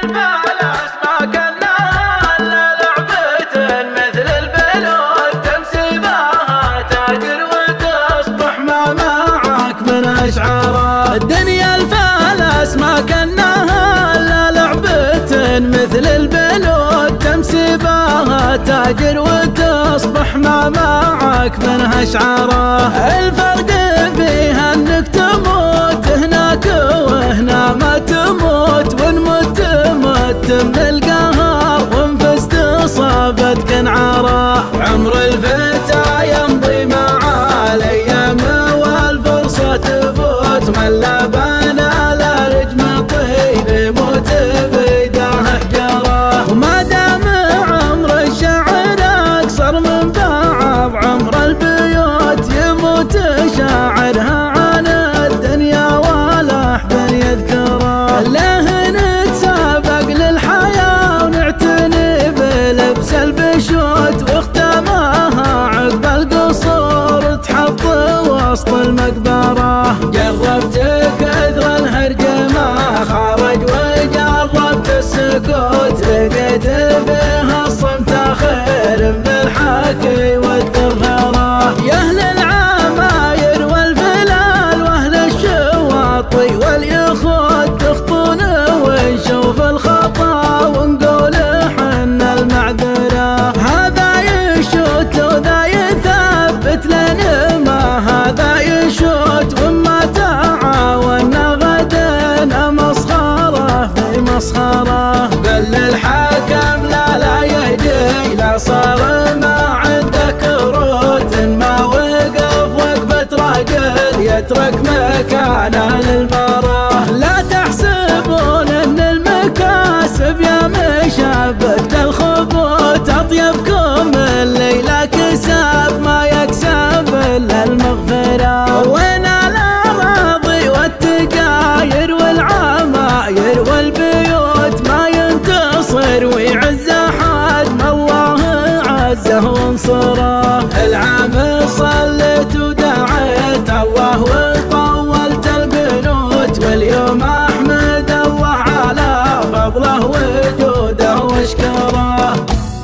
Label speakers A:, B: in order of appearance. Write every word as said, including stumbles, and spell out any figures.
A: الفلس ما كناها الا لعبة مثل البلود تمسي بها تاجر وتصبح ما معك من اشعاره. الدنيا الفلس ما كناها الا لعبة مثل البلود تمسي بها تاجر وتصبح ما معك من اشعاره. الفرق فيها انك تموت هناك وهنا ما تموت، وان مت مت من القهر وان فزت صابتك انعاره. عمر الفتى يمضي مع الايام والفرصه تفوت، من لا بنا لا رجم طيب يموت بيده حجره. وما دام عمر الشعر اقصر من بعض عمر البيوت يموت شاعرها عن الدنيا ولا احد يذكره. له نتسابق للحياه ونعتني بلبس البشوت، واختامها عقب القصور تحط وسط المقبره. جربت كثر الهرج ما خرج وجربت السكوت، لقيت فيها الصمت خير من الحكي والثغره. يا اهل العماير والفلال واهل الشواطئ واليخوت تخطون ونشوف الخطا ونقول حنا المعذره. هذا يشوت وذا يثبت لنا ما هذا يشوت، وما تعاوننا غدا مسخره في مسخره. بل الحكم لا لا يهدي لا صار ما عندك روت، ما وقف وقفة رجل يترك مكانه للمراه. لا تحسبون ان المكاسب يا مشابكت الخبوت، اطيبكم الليلة كسب ما يكسب الا المغفرة. وين الاراضي والتقاير والعماير والبيوت ما ينتصر ويعز احد ما الله عزه وانصره. العام صليت ودعيت الله وطولت القنوت، واليوم احمد الله على فضله وجوده واشكره.